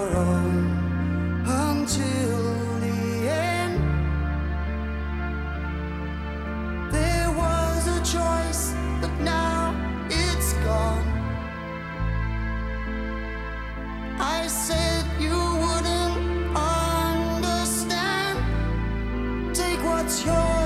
own until the end. There was a choice, but now it's gone. I said you wouldn't understand. Take what's yours.